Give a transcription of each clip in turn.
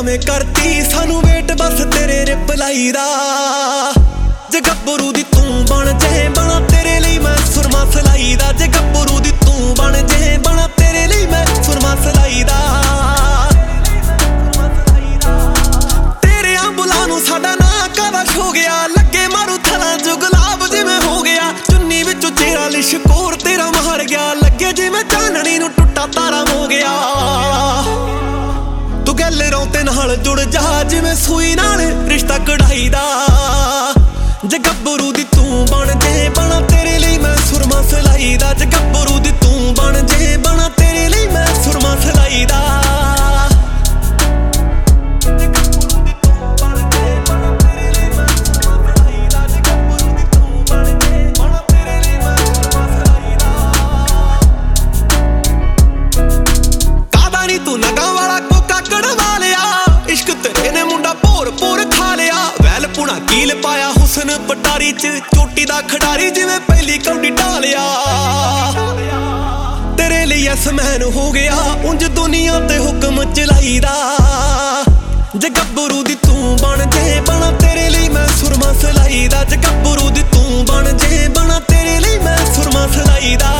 ਕਿਵੇਂ ਕਰਤੀ ਸਾਨੂੰ ਵੇਟ ਬਸ ਤੇਰੇ ਰਿਪਲਾਈ ਦਾ। ਜੇ ਗੱਭਰੂ ਦੀ ਤੂੰ ਬਣ ਜੇ ਬਣਾ ਤੇਰੇ ਲਈ ਮੈਂ ਸੁਰਮਾ ਸਲਾਈ ਦਾ। ਜੇ ਗੱਭਰੂ ਦੀ ਤੂੰ ਬਣ ਜੇ ਬਣਾ ਤੇਰੇ ਲਈ ਮੈਂ ਸੁਰਮਾ ਸਲਾਈ ਦਾ। ਤੇਰੇ ਅੰਬੁਲਾਂ ਨੂੰ ਸਾਡਾ ਨਾਂ ਕਾਵਸ਼ ਹੋ ਗਿਆ, ਲੱਗੇ ਮਾਰੂ ਥਲਾਂ ਚ ਗੁਲਾਬ ਜਿਵੇਂ ਹੋ ਗਿਆ। ਚੁੰਨੀ ਵਿੱਚੋਂ ਚਿਹਰਾ ਲਿਸ਼ਕੋਰ ਤੇਰਾ ਮਾਰ ਗਿਆ, ਲੱਗੇ ਜਿਵੇਂ ਚਾਨਣੀ ਨੂੰ ਟੁੱਟਾ ਤਾਰਾ ਹੋ ਗਿਆ। ਤੂੰ ਗੈਲਰੋਂ ਤੇ ਨਾਲ ਜੁੜ ਜਾ ਜਿਵੇਂ ਸੂਈ ਨਾਲ ਰਿਸ਼ਤਾ ਕਢਾਈ ਦਾ। ਜੇ ਗੱਭਰੂ ਦੀ ਤੂੰ ਬਣ ਜੇ ਬਣਾ ਤੇਰੇ ਲਈ ਮੈਂ ਸੁਰਮਾ ਸਲਾਈ ਦਾ। ਜੇ ਗੱਭਰੂ ਦੀ ਤੂੰ ਬਣ ਜੇ ਬਣਾ ਤੇਰੇ ਲਈ ਮੈਂ ਸੁਰਮਾ ਸਲਾਈ ਦਾ। ਕਾਦਾ ਨੀ ਤੂੰ ਨਗਾਂ ਵਾਲਾ ਕੋਕਾ ਕੜਵਾ ਲਿਆ, ਇਸ਼ਕ ਤੇਰੇ ਨੇ ਮੁੰਡਾ ਭੋਰ ਭੋਰ ਖਾ ਲਿਆ। ਵੈਲ ਪੁਣਾ ਕੀਲ ਪਾਇਆ ਹੁਸਨ ਪਟਾਰੀ ਚ, ਚੋਟੀ ਦਾ ਖਿਡਾਰੀ ਜਿਵੇਂ ਪਹਿਲੀ ਕੌਡੀ ਢਾਲਿਆ। ਤੇਰੇ ਲਈ ਅਸਮੈਨ ਹੋ ਗਿਆ ਉਂਝ ਦੁਨੀਆ ਤੇ ਹੁਕਮ ਚਲਾਈ ਦਾ। ਜੇ ਗੱਭਰੂ ਦੀ ਤੂੰ ਬਣ ਜੇ ਬਣਾ ਤੇਰੇ ਲਈ ਮੈਂ ਸੁਰਮਾ ਸਲਾਈ ਦਾ। ਜੇ ਗੱਭਰੂ ਦੀ ਤੂੰ ਬਣ ਜੇ ਬਣਾ ਤੇਰੇ ਲਈ ਮੈਂ ਸੁਰਮਾ ਸਲਾਈ ਦਾ।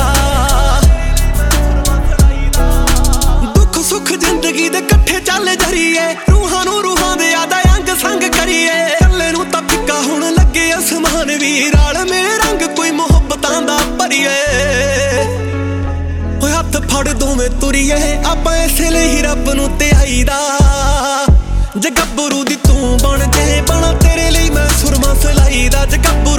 ਦੁੱਖ ਸੁੱਖ ਜ਼ਿੰਦਗੀ ਦੇ ਇਕੱਠੇ ਚੱਲ ਜਰੀਏ, ਰੂਹਾਂ ਨੂੰ ਰੂਹਾਂ ਦੇ ਆਦਾ ਅੰਗ ਸੰਗ ਕਰੀਏ। ਕੱਲੇ ਨੂੰ ਤਾਂ ਫਿੱਕਾ ਹੁਣ ਲੱਗੇ ਅਸਮਾਨ ਵੀ, ਰਲ ਮੇਰੇ ਰੰਗ ਕੋਈ ਮੁਹੱਬਤਾਂ ਦਾ ਭਰੀਏ। ਓਏ ਹੱਥ ਫੜ ਦੋਵੇਂ ਤੁਰੀਏ ਆਪਾਂ ਇਸੇ ਲਈ ਹੀ ਰੱਬ ਨੂੰ ਧਿਆਈ ਦਾ। ਜੇ ਗੱਭਰੂ ਦੀ ਤੂੰ ਬਣ ਜੇ ਬਣਾ ਤੇਰੇ ਲਈ ਮੈਂ ਸੁਰਮਾ ਸਲਾਈ ਦਾ। ਜੇ